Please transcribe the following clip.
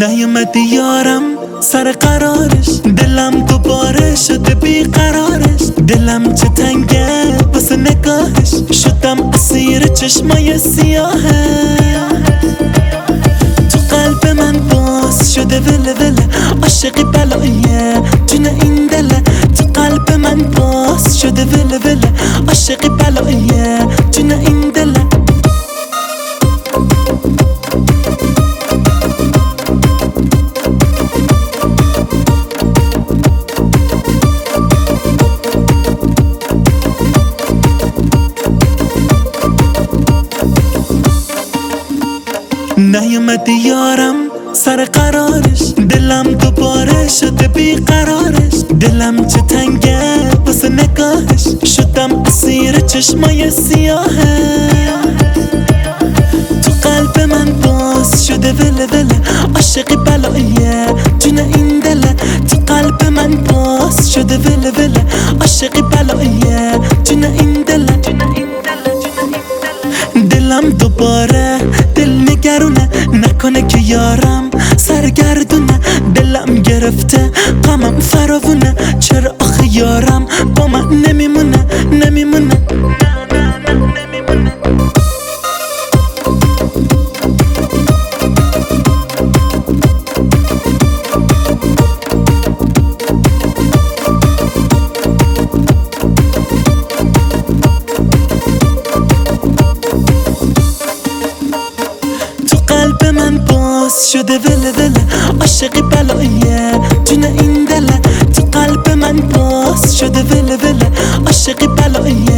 نیومدی یارم سر قرارش، دلم دوباره شده بیقرارش. دلم چه تنگه واسه نگاهش، شدم اسیر چشمای سیاهه. تو قلب من باز شده وله وله، عاشقی بلاییه جون این دله. تو قلب من باز شده وله وله، عاشقی بلاییه جون این دله. نیومدی یارم سر قرارش، دلم دوباره شده بیقرارش. دلم چه تنگه واسه نگاهش، شدم اسیر چشمای سیاهه. تو قلب من باز شده وله وله، عاشقی بلاییه جون این دله. تو قلب من باز شده وله وله، عاشقی بلاییه جون این دله. دلم دوباره دل نگرونه، نکنه که یارم سرگردونه. دلم گرفته غمم فراوونه، چرا آخه یارم با من نمیمونه نمیمونه. قلب من باز شده وله وله، عاشقی بلاییه جون این دله. تو قلب من باز شده وله وله، عاشقی بلاییه